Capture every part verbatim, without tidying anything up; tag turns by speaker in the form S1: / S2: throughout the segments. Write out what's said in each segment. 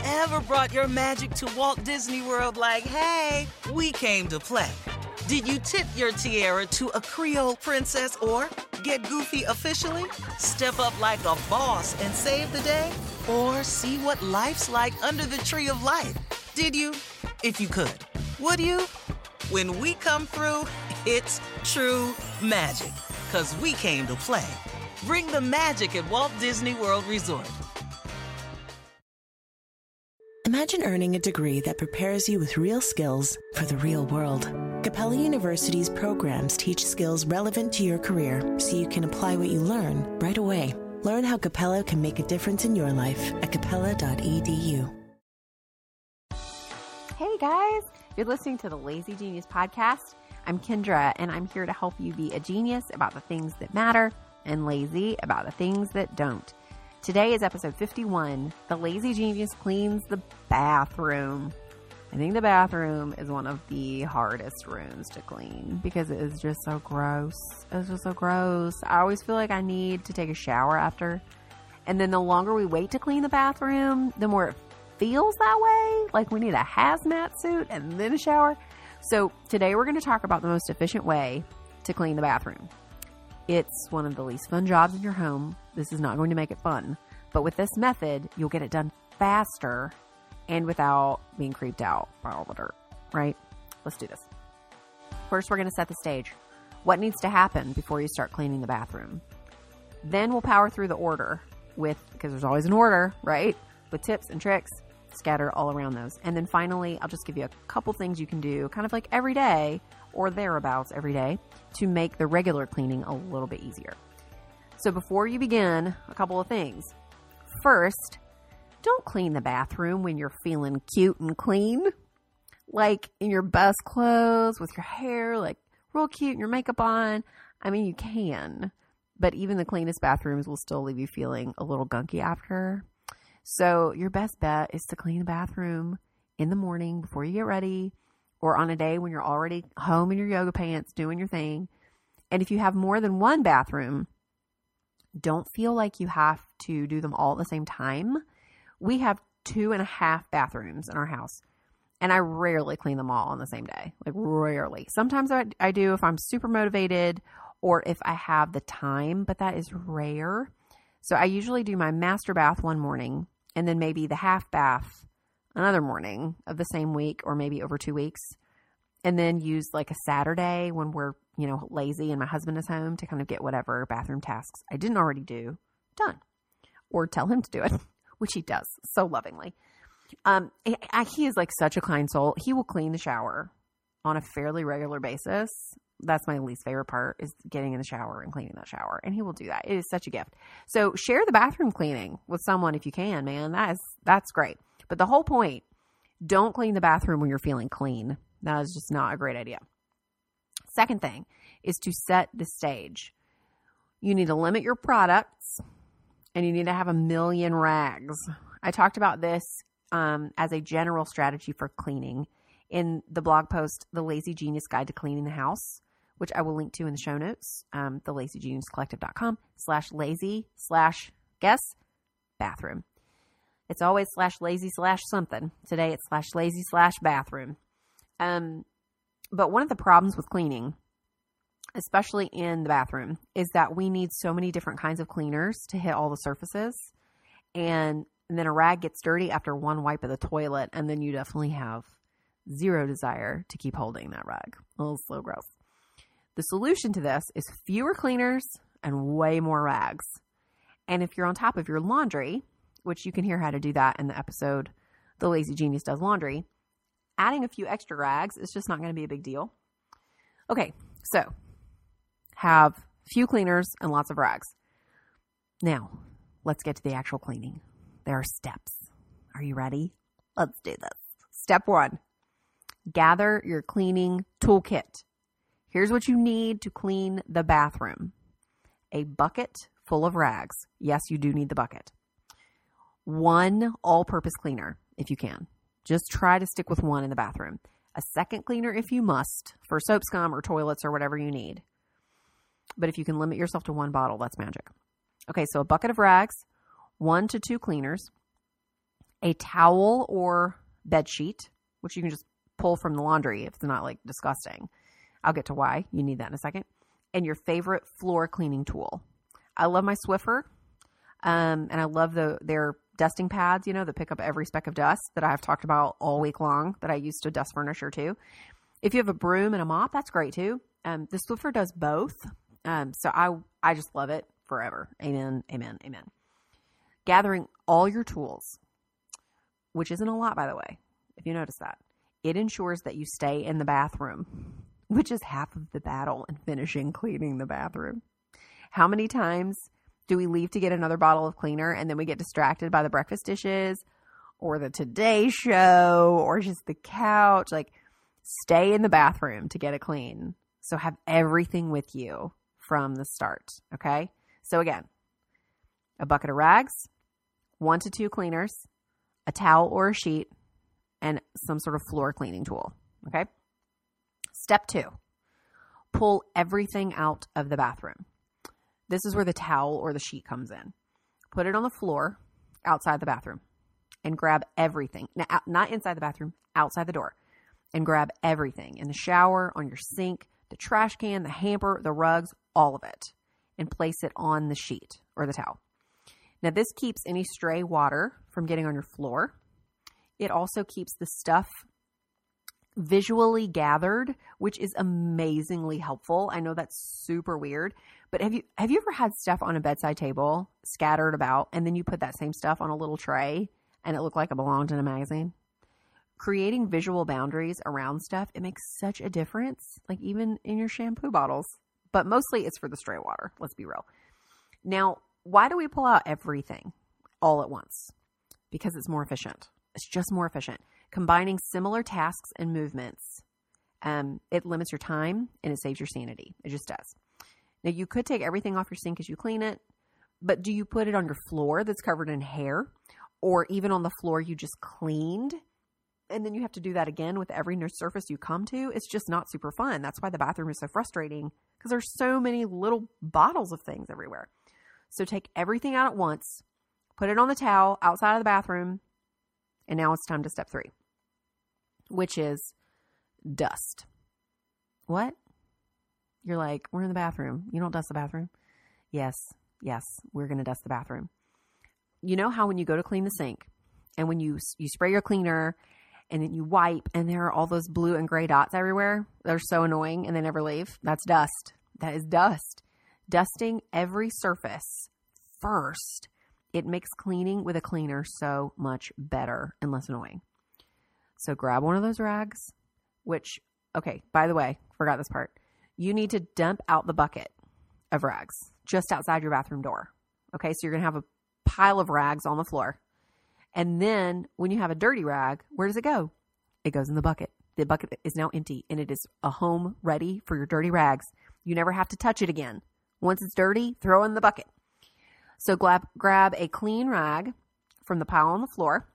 S1: ever brought your magic to Walt Disney World like, hey, we came to play? Did you tip your tiara to a Creole princess or get goofy officially? Step up like a boss and save the day? Or see what life's like under the tree of life? Did you? If you could. Would you? When we come through, it's true magic. 'Cause we came to play. Bring the magic at Walt Disney World Resort.
S2: Imagine earning a degree that prepares you with real skills for the real world. Capella University's programs teach skills relevant to your career so you can apply what you learn right away. Learn how Capella can make a difference in your life at capella dot e d u.
S3: Hey guys, you're listening to the Lazy Genius Podcast. I'm Kendra, and I'm here to help you be a genius about the things that matter and lazy about the things that don't. Today is episode fifty-one. The Lazy Genius cleans the bathroom. I think the bathroom is one of the hardest rooms to clean because it is just so gross. It's just so gross. I always feel like I need to take a shower after. And then the longer we wait to clean the bathroom, the more it feels that way. Like we need a hazmat suit and then a shower. So today we're going to talk about the most efficient way to clean the bathroom. It's one of the least fun jobs in your home. This is not going to make it fun. But with this method, you'll get it done faster and without being creeped out by all the dirt, right? Let's do this. First, we're going to set the stage. What needs to happen before you start cleaning the bathroom? Then we'll power through the order with, because there's always an order, right? With tips and tricks scattered all around those. And then finally, I'll just give you a couple things you can do kind of like every day or thereabouts every day to make the regular cleaning a little bit easier. So before you begin, a couple of things. First, don't clean the bathroom when you're feeling cute and clean. Like in your best clothes with your hair like real cute and your makeup on. I mean, you can, but even the cleanest bathrooms will still leave you feeling a little gunky after. So your best bet is to clean the bathroom in the morning before you get ready or on a day when you're already home in your yoga pants doing your thing. And if you have more than one bathroom, don't feel like you have to do them all at the same time. We have two and a half bathrooms in our house, and I rarely clean them all on the same day. Like rarely. Sometimes I, I do if I'm super motivated or if I have the time, but that is rare. So I usually do my master bath one morning and then maybe the half bath another morning of the same week or maybe over two weeks. And then use like a Saturday when we're, you know, lazy and my husband is home to kind of get whatever bathroom tasks I didn't already do done or tell him to do it, which he does so lovingly. Um, I, he is like such a kind soul. He will clean the shower on a fairly regular basis. That's my least favorite part is getting in the shower and cleaning that shower. And he will do that. It is such a gift. So share the bathroom cleaning with someone if you can, man. That is, that's great. But the whole point, don't clean the bathroom when you're feeling clean. That is just not a great idea. Second thing is to set the stage. You need to limit your products and you need to have a million rags. I talked about this um, as a general strategy for cleaning in the blog post, The Lazy Genius Guide to Cleaning the House, which I will link to in the show notes, um, the lazy genius collective dot com slash lazy slash guess bathroom. It's always slash lazy slash something. Today it's slash lazy slash bathroom. Um, but one of the problems with cleaning, especially in the bathroom, is that we need so many different kinds of cleaners to hit all the surfaces. And, and then a rag gets dirty after one wipe of the toilet, and then you definitely have zero desire to keep holding that rag. Oh, so gross. The solution to this is fewer cleaners and way more rags. And if you're on top of your laundry, which you can hear how to do that in the episode, The Lazy Genius Does Laundry, adding a few extra rags is just not going to be a big deal. Okay, so have few cleaners and lots of rags. Now, let's get to the actual cleaning. There are steps. Are you ready? Let's do this. Step one, gather your cleaning toolkit. Here's what you need to clean the bathroom. A bucket full of rags. Yes, you do need the bucket. One all-purpose cleaner, if you can. Just try to stick with one in the bathroom. A second cleaner if you must, for soap scum or toilets or whatever you need. But if you can limit yourself to one bottle, that's magic. Okay, so a bucket of rags, one to two cleaners, a towel or bed sheet, which you can just pull from the laundry if it's not like disgusting. I'll get to why you need that in a second. And your favorite floor cleaning tool. I love my Swiffer. Um, and I love the their dusting pads, you know, that pick up every speck of dust that I've talked about all week long that I use to dust furniture too. If you have a broom and a mop, that's great too. Um, the Swiffer does both. Um, so I, I just love it forever. Amen. Amen. Amen. Gathering all your tools, which isn't a lot, by the way, if you notice that. It ensures that you stay in the bathroom, which is half of the battle in finishing cleaning the bathroom. How many times do we leave to get another bottle of cleaner and then we get distracted by the breakfast dishes or the Today Show or just the couch? Like, stay in the bathroom to get it clean. So have everything with you from the start, okay? So again, a bucket of rags, one to two cleaners, a towel or a sheet, and some sort of floor cleaning tool, okay? Step two, pull everything out of the bathroom. This is where the towel or the sheet comes in. Put it on the floor outside the bathroom and grab everything. Now, not inside the bathroom, outside the door. And grab everything in the shower, on your sink, the trash can, the hamper, the rugs, all of it. And place it on the sheet or the towel. Now, this keeps any stray water from getting on your floor. It also keeps the stuff visually gathered, which is amazingly helpful. I know that's super weird, but have you have you ever had stuff on a bedside table scattered about, and then you put that same stuff on a little tray and it looked like it belonged in a magazine? Creating visual boundaries around stuff, it makes such a difference, like even in your shampoo bottles, but mostly it's for the stray water. Let's be real. Now, why do we pull out everything all at once? Because it's more efficient. It's just more efficient. Combining similar tasks and movements, um, it limits your time and it saves your sanity. It just does. Now, you could take everything off your sink as you clean it, but do you put it on your floor that's covered in hair, or even on the floor you just cleaned? And then you have to do that again with every new surface you come to. It's just not super fun. That's why the bathroom is so frustrating, because there's so many little bottles of things everywhere. So take everything out at once, put it on the towel outside of the bathroom, and now it's time to step three, which is dust. What? You're like, we're in the bathroom. You don't dust the bathroom? Yes, yes, we're going to dust the bathroom. You know how when you go to clean the sink and when you you spray your cleaner and then you wipe and there are all those blue and gray dots everywhere? They're so annoying and they never leave. That's dust. That is dust. Dusting every surface first, it makes cleaning with a cleaner so much better and less annoying. So grab one of those rags, which, okay, by the way, forgot this part. You need to dump out the bucket of rags just outside your bathroom door. Okay, so you're going to have a pile of rags on the floor. And then when you have a dirty rag, where does it go? It goes in the bucket. The bucket is now empty and it is a home ready for your dirty rags. You never have to touch it again. Once it's dirty, throw it in the bucket. So grab, grab a clean rag from the pile on the floor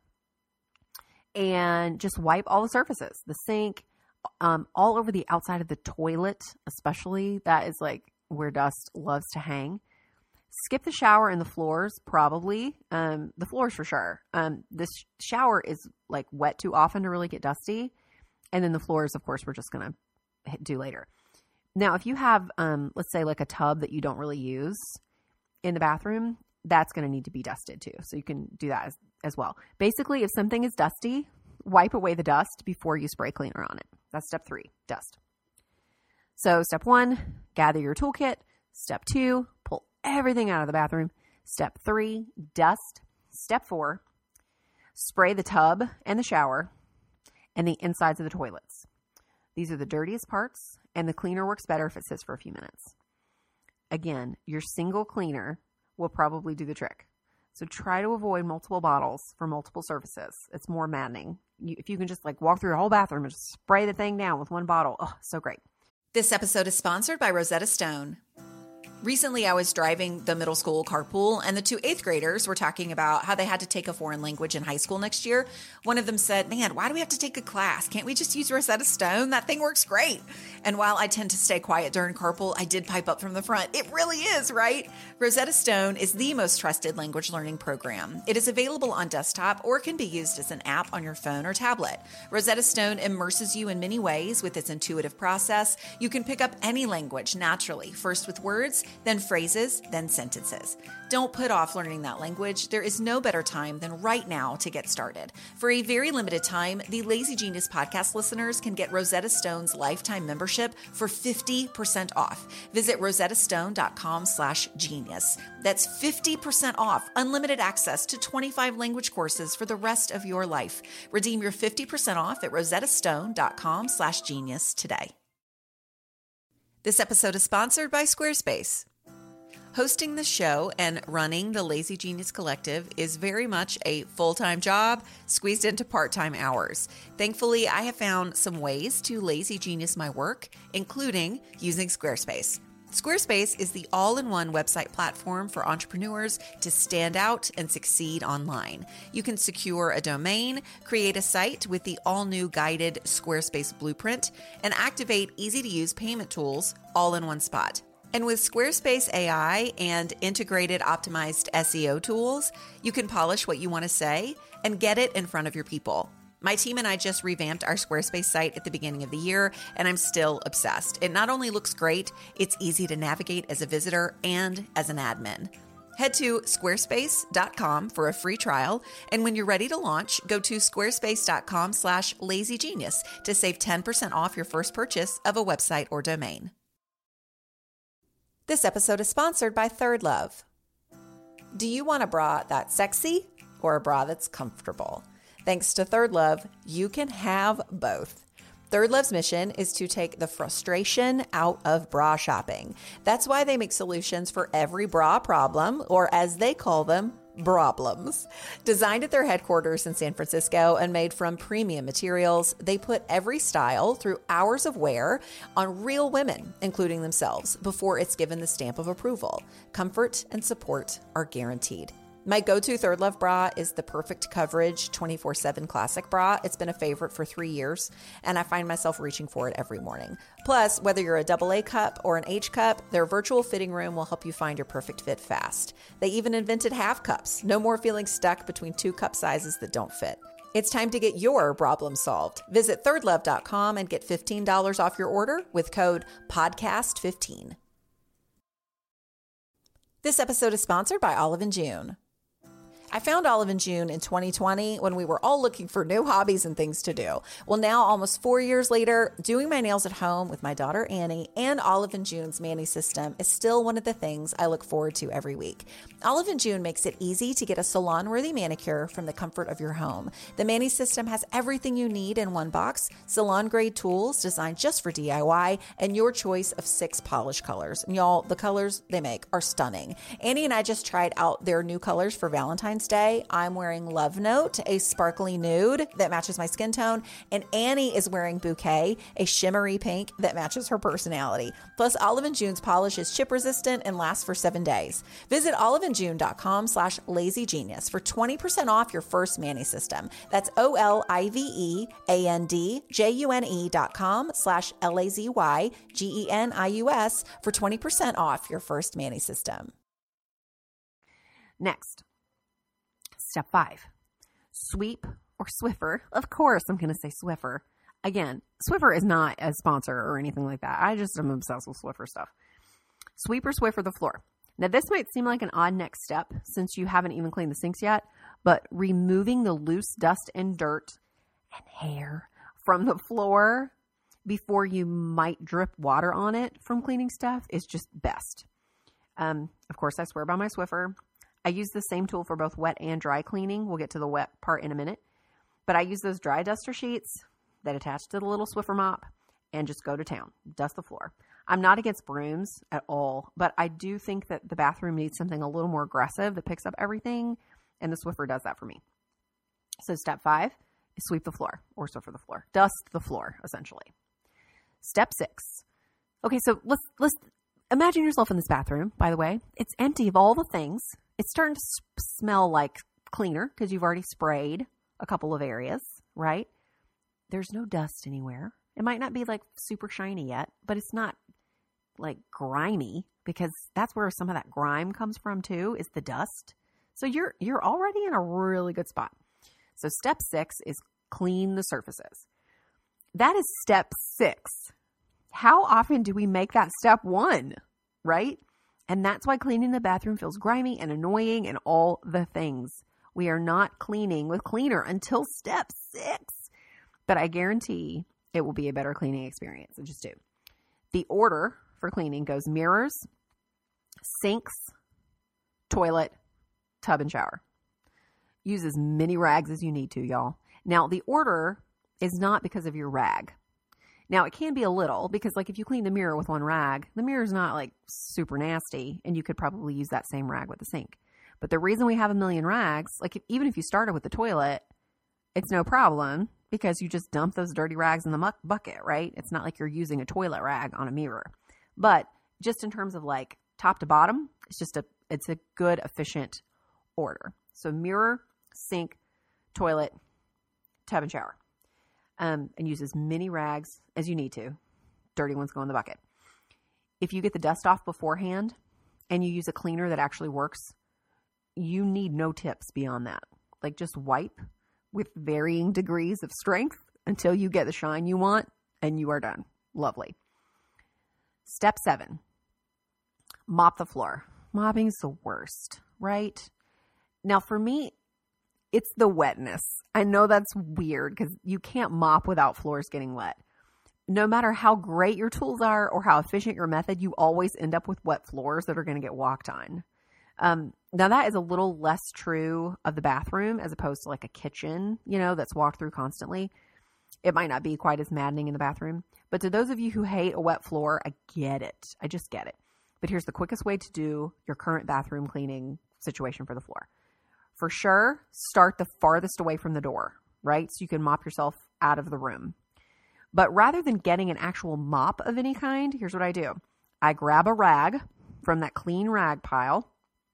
S3: and just wipe all the surfaces, the sink, um, all over the outside of the toilet, especially. That is like where dust loves to hang. Skip the shower and the floors, probably. Um, the floors for sure. Um, this shower is like wet too often to really get dusty. And then the floors, of course, we're just going to do later. Now, if you have, um, let's say like a tub that you don't really use in the bathroom, that's going to need to be dusted too. So you can do that as, as well. Basically, if something is dusty, wipe away the dust before you spray cleaner on it. That's step three, dust. So step one, gather your toolkit. Step two, pull everything out of the bathroom. Step three, dust. Step four, spray the tub and the shower and the insides of the toilets. These are the dirtiest parts, and the cleaner works better if it sits for a few minutes. Again, your single cleaner will probably do the trick. So try to avoid multiple bottles for multiple surfaces. It's more maddening. You, if you can just like walk through your whole bathroom and just spray the thing down with one bottle. Oh, so great.
S4: This episode is sponsored by Rosetta Stone. Recently, I was driving the middle school carpool, and the two eighth graders were talking about how they had to take a foreign language in high school next year. One of them said, man, why do we have to take a class? Can't we just use Rosetta Stone? That thing works great. And while I tend to stay quiet during carpool, I did pipe up from the front. It really is, right? Rosetta Stone is the most trusted language learning program. It is available on desktop or can be used as an app on your phone or tablet. Rosetta Stone immerses you in many ways with its intuitive process. You can pick up any language naturally, first with words, then phrases, then sentences. Don't put off learning that language. There is no better time than right now to get started. For a very limited time, the Lazy Genius podcast listeners can get Rosetta Stone's lifetime membership for fifty percent off. Visit rosettastone.com slash genius. That's fifty percent off, unlimited access to twenty-five language courses for the rest of your life. Redeem your fifty percent off at rosettastone.com slash genius today. This episode is sponsored by Squarespace. Hosting the show and running the Lazy Genius Collective is very much a full-time job squeezed into part-time hours. Thankfully, I have found some ways to Lazy Genius my work, including using Squarespace. Squarespace is the all-in-one website platform for entrepreneurs to stand out and succeed online. You can secure a domain, create a site with the all-new guided Squarespace blueprint, and activate easy-to-use payment tools all in one spot. And with Squarespace A I and integrated optimized S E O tools, you can polish what you want to say and get it in front of your people. My team and I just revamped our Squarespace site at the beginning of the year, and I'm still obsessed. It not only looks great, it's easy to navigate as a visitor and as an admin. Head to squarespace dot com for a free trial, and when you're ready to launch, go to squarespace.com slash lazygenius to save ten percent off your first purchase of a website or domain. This episode is sponsored by Third Love. Do you want a bra that's sexy or a bra that's comfortable? Thanks to Third Love, you can have both. Third Love's mission is to take the frustration out of bra shopping. That's why they make solutions for every bra problem, or as they call them, Broblems. Designed at their headquarters in San Francisco and made from premium materials, they put every style through hours of wear on real women, including themselves, before it's given the stamp of approval. Comfort and support are guaranteed. My go-to Third Love bra is the Perfect Coverage twenty-four seven Classic Bra. It's been a favorite for three years, and I find myself reaching for it every morning. Plus, whether you're a double A cup or an H cup, their virtual fitting room will help you find your perfect fit fast. They even invented half cups. No more feeling stuck between two cup sizes that don't fit. It's time to get your problem solved. Visit third love dot com and get fifteen dollars off your order with code podcast fifteen. This episode is sponsored by Olive and June. I found Olive and June in twenty twenty when we were all looking for new hobbies and things to do. Well, now almost four years later, doing my nails at home with my daughter Annie and Olive and June's Mani system is still one of the things I look forward to every week. Olive and June makes it easy to get a salon-worthy manicure from the comfort of your home. The Mani system has everything you need in one box, salon-grade tools designed just for D I Y, and your choice of six polish colors. And y'all, the colors they make are stunning. Annie and I just tried out their new colors for Valentine's Day. I'm wearing Love Note, a sparkly nude that matches my skin tone, and Annie is wearing Bouquet, a shimmery pink that matches her personality. Plus, Olive and June's polish is chip resistant and lasts for seven days. Visit oliveandjune.com slash lazygenius for twenty percent off your first Mani system. That's O-L-I-V-E-A-N-D-J-U-N-E dot com slash L-A-Z-Y-G-E-N-I-U-S for twenty percent off your first Mani system.
S3: Next. Step five, Sweep or Swiffer. Of course, I'm going to say Swiffer. Again, Swiffer is not a sponsor or anything like that. I just am obsessed with Swiffer stuff. Sweep or Swiffer the floor. Now, this might seem like an odd next step since you haven't even cleaned the sinks yet, but removing the loose dust and dirt and hair from the floor before you might drip water on it from cleaning stuff is just best. Um, of course, I swear by my Swiffer. I use the same tool for both wet and dry cleaning. We'll get to the wet part in a minute. But I use those dry duster sheets that attach to the little Swiffer mop and just go to town, dust the floor. I'm not against brooms at all, but I do think that the bathroom needs something a little more aggressive that picks up everything, and the Swiffer does that for me. So step five is sweep the floor, or Swiffer the floor. Dust the floor, essentially. Step six. Okay, so let's let's imagine yourself in this bathroom, by the way. It's empty of all the things. It's starting to s- smell like cleaner because you've already sprayed a couple of areas, right? There's no dust anywhere. It might not be like super shiny yet, but it's not like grimy, because that's where some of that grime comes from too, is the dust. So you're you're already in a really good spot. So step six is clean the surfaces. That is step six. How often do we make that step one, right? And that's why cleaning the bathroom feels grimy and annoying and all the things. We are not cleaning with cleaner until step six. But I guarantee it will be a better cleaning experience. I just do. The order for cleaning goes mirrors, sinks, toilet, tub, and shower. Use as many rags as you need to, y'all. Now, the order is not because of your rag. Now, it can be a little, because like if you clean the mirror with one rag, the mirror is not like super nasty, and you could probably use that same rag with the sink. But the reason we have a million rags, like if, even if you started with the toilet, it's no problem, because you just dump those dirty rags in the muck bucket, right? It's not like you're using a toilet rag on a mirror. But just in terms of like top to bottom, it's just a, it's a good, efficient order. So mirror, sink, toilet, tub, and shower. Um, and use as many rags as you need to. Dirty ones go in the bucket. If you get the dust off beforehand and you use a cleaner that actually works, you need no tips beyond that. Like just wipe with varying degrees of strength until you get the shine you want, and you are done. Lovely. Step seven, mop the floor. Mopping's the worst, right? Now for me, it's the wetness. I know that's weird because you can't mop without floors getting wet. No matter how great your tools are or how efficient your method, you always end up with wet floors that are going to get walked on. Um, now that is a little less true of the bathroom as opposed to like a kitchen, you know, that's walked through constantly. It might not be quite as maddening in the bathroom, but to those of you who hate a wet floor, I get it. I just get it. But here's the quickest way to do your current bathroom cleaning situation for the floor. For sure, start the farthest away from the door, right? So you can mop yourself out of the room. But rather than getting an actual mop of any kind, here's what I do. I grab a rag from that clean rag pile.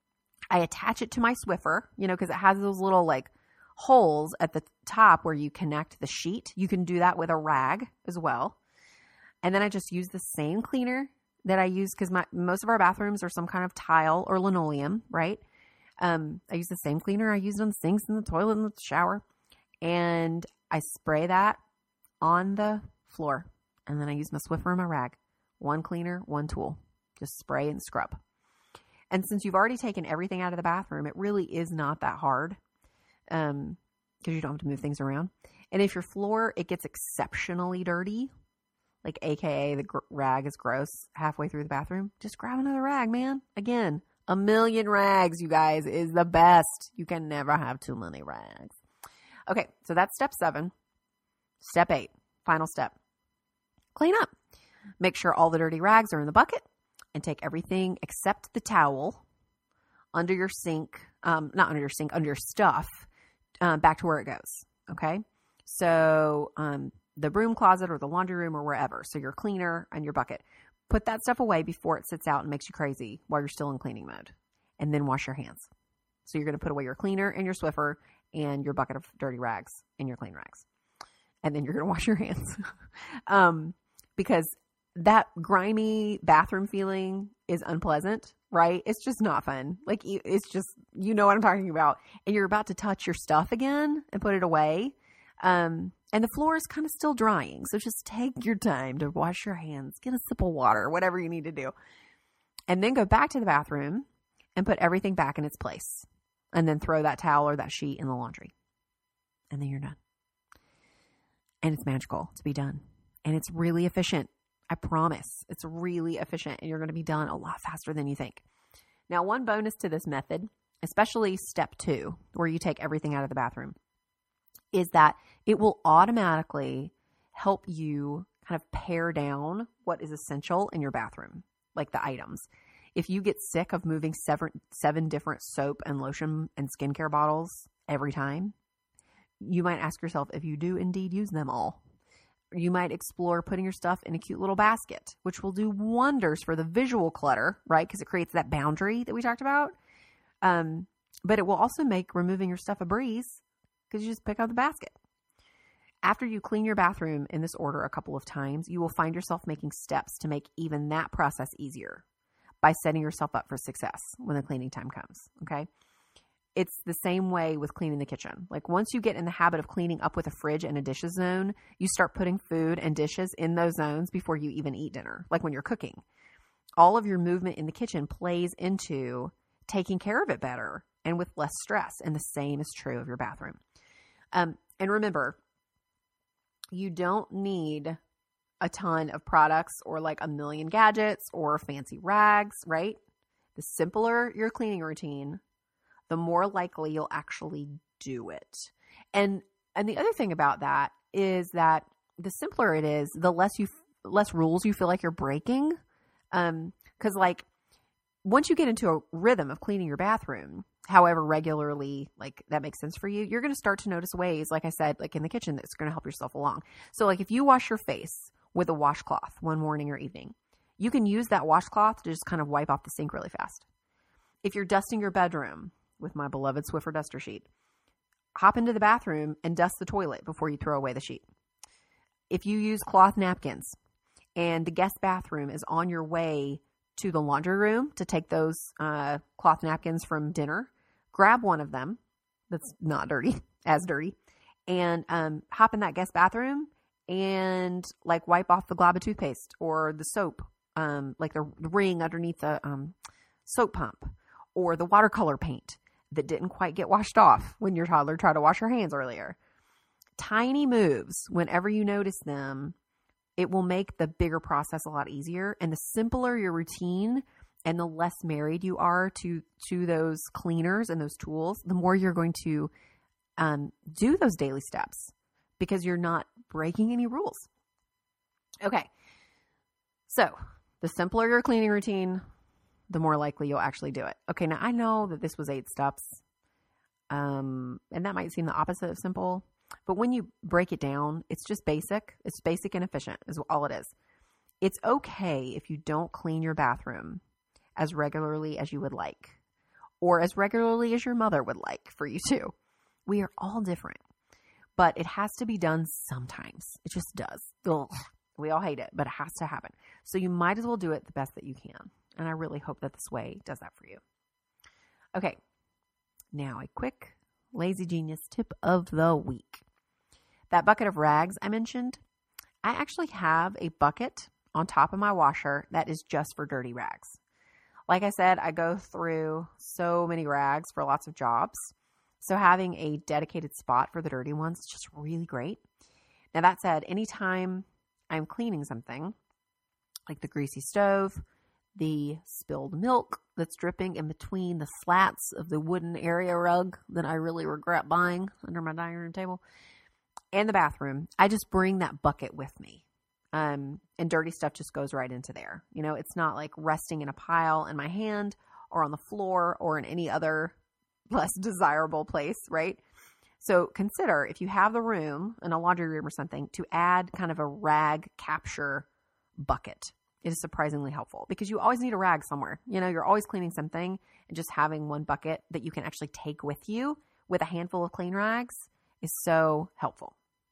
S3: I attach it to my Swiffer, you know, because it has those little like holes at the top where you connect the sheet. You can do that with a rag as well. And then I just use the same cleaner that I use, because my most of our bathrooms are some kind of tile or linoleum, right? Um, I use the same cleaner I use on the sinks and the toilet and the shower. And I spray that on the floor. And then I use my Swiffer and my rag. One cleaner, one tool. Just spray and scrub. And since you've already taken everything out of the bathroom, it really is not that hard. Um, because you don't have to move things around. And if your floor, it gets exceptionally dirty, like A K A the gr- rag is gross halfway through the bathroom, just grab another rag, man. Again, a million rags, you guys, is the best. You can never have too many rags. Okay, so that's step seven. Step eight, final step. Clean up. Make sure all the dirty rags are in the bucket, and take everything except the towel under your sink, um, not under your sink, under your stuff, uh, back to where it goes. Okay, so um, the broom closet or the laundry room or wherever. So your cleaner and your bucket. Put that stuff away before it sits out and makes you crazy while you're still in cleaning mode. And then wash your hands. So you're going to put away your cleaner and your Swiffer and your bucket of dirty rags and your clean rags. And then you're going to wash your hands. um, because that grimy bathroom feeling is unpleasant, right? It's just not fun. Like, it's just, you know what I'm talking about. And you're about to touch your stuff again and put it away. Um, and the floor is kind of still drying. So just take your time to wash your hands, get a sip of water, whatever you need to do. And then go back to the bathroom and put everything back in its place. And then throw that towel or that sheet in the laundry. And then you're done. And it's magical to be done. And it's really efficient. I promise. It's really efficient. And you're going to be done a lot faster than you think. Now, one bonus to this method, especially step two, where you take everything out of the bathroom, is that it will automatically help you kind of pare down what is essential in your bathroom, like the items. If you get sick of moving seven, seven different soap and lotion and skincare bottles every time, you might ask yourself if you do indeed use them all. You might explore putting your stuff in a cute little basket, which will do wonders for the visual clutter, right? Because it creates that boundary that we talked about. Um, but it will also make removing your stuff a breeze because you just pick up the basket. After you clean your bathroom in this order a couple of times, you will find yourself making steps to make even that process easier by setting yourself up for success when the cleaning time comes, okay? It's the same way with cleaning the kitchen. Like once you get in the habit of cleaning up with a fridge and a dishes zone, you start putting food and dishes in those zones before you even eat dinner, like when you're cooking. All of your movement in the kitchen plays into taking care of it better and with less stress. And the same is true of your bathroom. Um, and remember, you don't need a ton of products or like a million gadgets or fancy rags, right? The simpler your cleaning routine, the more likely you'll actually do it. And and the other thing about that is that the simpler it is, the less you less rules you feel like you're breaking. Um, because like once you get into a rhythm of cleaning your bathroom, however regularly like that makes sense for you, you're going to start to notice ways, like I said, like in the kitchen, that's going to help yourself along. So like if you wash your face with a washcloth one morning or evening, you can use that washcloth to just kind of wipe off the sink really fast. If you're dusting your bedroom with my beloved Swiffer duster sheet, hop into the bathroom and dust the toilet before you throw away the sheet. If you use cloth napkins and the guest bathroom is on your way to the laundry room to take those uh, cloth napkins from dinner, grab one of them that's not dirty, as dirty, and um, hop in that guest bathroom and like wipe off the glob of toothpaste or the soap, um, like the, the ring underneath the um, soap pump or the watercolor paint that didn't quite get washed off when your toddler tried to wash her hands earlier. Tiny moves, whenever you notice them, it will make the bigger process a lot easier. And the simpler your routine and the less married you are to, to those cleaners and those tools, the more you're going to um, do those daily steps because you're not breaking any rules. Okay. So the simpler your cleaning routine, the more likely you'll actually do it. Okay, now I know that this was eight steps, um, and that might seem the opposite of simple, but when you break it down, it's just basic. It's basic and efficient is all it is. It's okay if you don't clean your bathroom as regularly as you would like, or as regularly as your mother would like for you to. We are all different, but it has to be done sometimes. It just does. Ugh. We all hate it, but it has to happen. So you might as well do it the best that you can. And I really hope that this way does that for you. Okay, now a quick Lazy Genius tip of the week. That bucket of rags I mentioned, I actually have a bucket on top of my washer that is just for dirty rags. Like I said, I go through so many rags for lots of jobs. So having a dedicated spot for the dirty ones is just really great. Now that said, anytime I'm cleaning something, like the greasy stove, the spilled milk that's dripping in between the slats of the wooden area rug that I really regret buying under my dining room table, and the bathroom, I just bring that bucket with me. Um, and dirty stuff just goes right into there. You know, it's not like resting in a pile in my hand or on the floor or in any other less desirable place, right? So consider if you have the room in a laundry room or something to add kind of a rag capture bucket. It is surprisingly helpful because you always need a rag somewhere. You know, you're always cleaning something, and just having one bucket that you can actually take with you with a handful of clean rags is so helpful.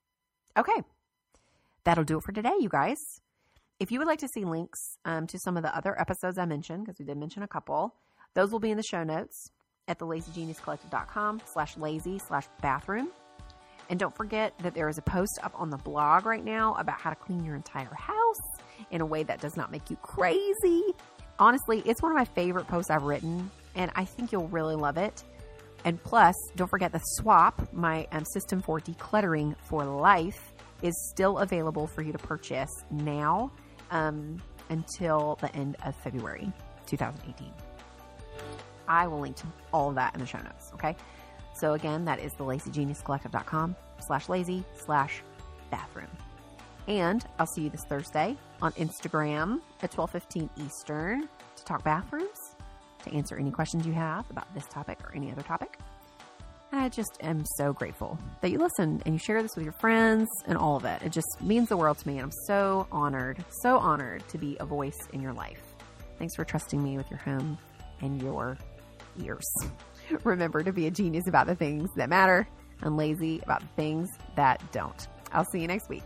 S3: Okay. That'll do it for today, you guys. If you would like to see links um, to some of the other episodes I mentioned, because we did mention a couple, those will be in the show notes at thelazygeniuscollective.com slash lazy slash bathroom. And don't forget that there is a post up on the blog right now about how to clean your entire house in a way that does not make you crazy. Honestly, it's one of my favorite posts I've written, and I think you'll really love it. And plus, don't forget the swap, my um, system for decluttering for life, is still available for you to purchase now um, until the end of February twenty eighteen. I will link to all of that in the show notes, okay? So again, that is thelazygeniuscollective.com slash lazy slash bathroom. And I'll see you this Thursday on Instagram at twelve fifteen Eastern to talk bathrooms, to answer any questions you have about this topic or any other topic. I just am so grateful that you listen and you share this with your friends and all of it. It just means the world to me. And I'm so honored, so honored to be a voice in your life. Thanks for trusting me with your home and your ears. Remember to be a genius about the things that matter and lazy about the things that don't. I'll see you next week.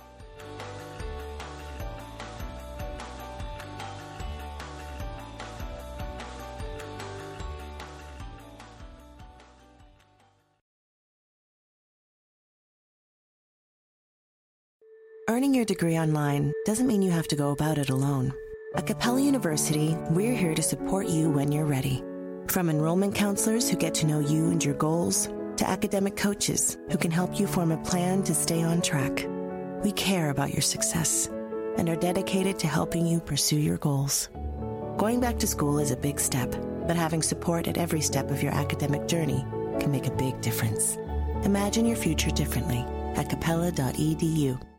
S2: Earning your degree online doesn't mean you have to go about it alone. At Capella University, we're here to support you when you're ready. From enrollment counselors who get to know you and your goals, to academic coaches who can help you form a plan to stay on track. We care about your success and are dedicated to helping you pursue your goals. Going back to school is a big step, but having support at every step of your academic journey can make a big difference. Imagine your future differently at capella dot e d u.